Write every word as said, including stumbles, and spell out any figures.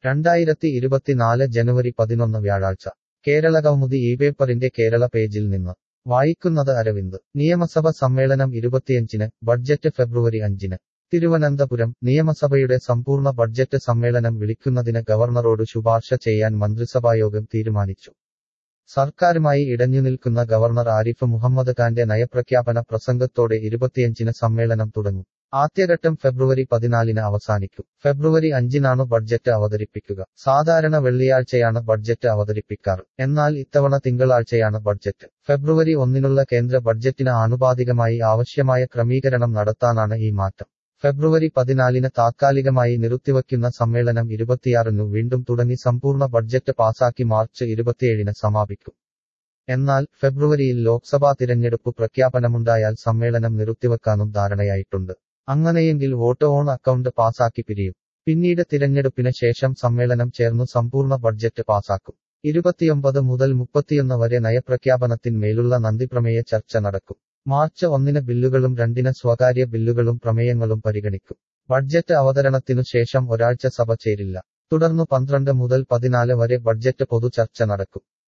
രണ്ടായിരത്തി ഇരുപത്തിനാല് ജനുവരി പതിനൊന്ന് വ്യാഴാഴ്ച കേരളകൗമുദി ഈ പേപ്പറിന്റെ കേരള പേജിൽ നിന്ന് വായിക്കുന്നത് അരവിന്ദ്. നിയമസഭ സമ്മേളനം ഇരുപത്തിയഞ്ചിന്, ബഡ്ജറ്റ് ഫെബ്രുവരി അഞ്ചിന്. തിരുവനന്തപുരം നിയമസഭയുടെ സമ്പൂർണ്ണ ബഡ്ജറ്റ് സമ്മേളനം വിളിക്കുന്നതിന് ഗവർണറോട് ശുപാർശ ചെയ്യാൻ മന്ത്രിസഭായോഗം തീരുമാനിച്ചു. സർക്കാരുമായി ഇടഞ്ഞുനിൽക്കുന്ന ഗവർണർ ആരിഫ് മുഹമ്മദ് ഖാന്റെ നയപ്രഖ്യാപന പ്രസംഗത്തോടെ ഇരുപത്തിയഞ്ചിന് സമ്മേളനം തുടങ്ങും. ആദ്യഘട്ടം ഫെബ്രുവരി പതിനാലിന് അവസാനിക്കും. ഫെബ്രുവരി അഞ്ചിനാണ് ബഡ്ജറ്റ് അവതരിപ്പിക്കുക. സാധാരണ വെള്ളിയാഴ്ചയാണ് ബഡ്ജറ്റ് അവതരിപ്പിക്കാറ്. എന്നാൽ ഇത്തവണ തിങ്കളാഴ്ചയാണ് ബഡ്ജറ്റ്. ഫെബ്രുവരി ഒന്നിനുള്ള കേന്ദ്ര ബഡ്ജറ്റിന് ആനുപാതികമായി ആവശ്യമായ ക്രമീകരണം നടത്താനാണ് ഈ മാറ്റം. ഫെബ്രുവരി പതിനാലിന് താത്കാലികമായി നിർത്തിവയ്ക്കുന്ന സമ്മേളനം ഇരുപത്തിയാറിനു വീണ്ടും തുടങ്ങി സമ്പൂർണ്ണ ബഡ്ജറ്റ് പാസാക്കി മാർച്ച് ഇരുപത്തിയേഴിന് സമാപിക്കും. എന്നാൽ ഫെബ്രുവരിയിൽ ലോക്സഭാ തിരഞ്ഞെടുപ്പ് പ്രഖ്യാപനമുണ്ടായാൽ സമ്മേളനം നിർത്തിവെക്കാനും ധാരണയായിട്ടുണ്ട്. അങ്ങനെയെങ്കിൽ വോട്ട് ഓൺ അക്കൗണ്ട് പാസാക്കി പിരിയും. പിന്നീട് തിരഞ്ഞെടുപ്പിന് ശേഷം സമ്മേളനം ചേർന്നു സമ്പൂർണ്ണ ബഡ്ജറ്റ് പാസാക്കും. ഇരുപത്തിയൊമ്പത് മുതൽ മുപ്പത്തിയൊന്ന് വരെ നയപ്രഖ്യാപനത്തിന്മേലുള്ള നന്ദിപ്രമേയ ചർച്ച നടക്കും. മാർച്ച് ഒന്നിന് ബില്ലുകളും രണ്ടിന് സ്വകാര്യ ബില്ലുകളും പ്രമേയങ്ങളും പരിഗണിക്കും. ബഡ്ജറ്റ് അവതരണത്തിനു ശേഷം ഒരാഴ്ച സഭ ചേരില്ല. തുടർന്നു പന്ത്രണ്ട് മുതൽ പതിനാല് വരെ ബഡ്ജറ്റ് പൊതു ചർച്ച നടക്കും.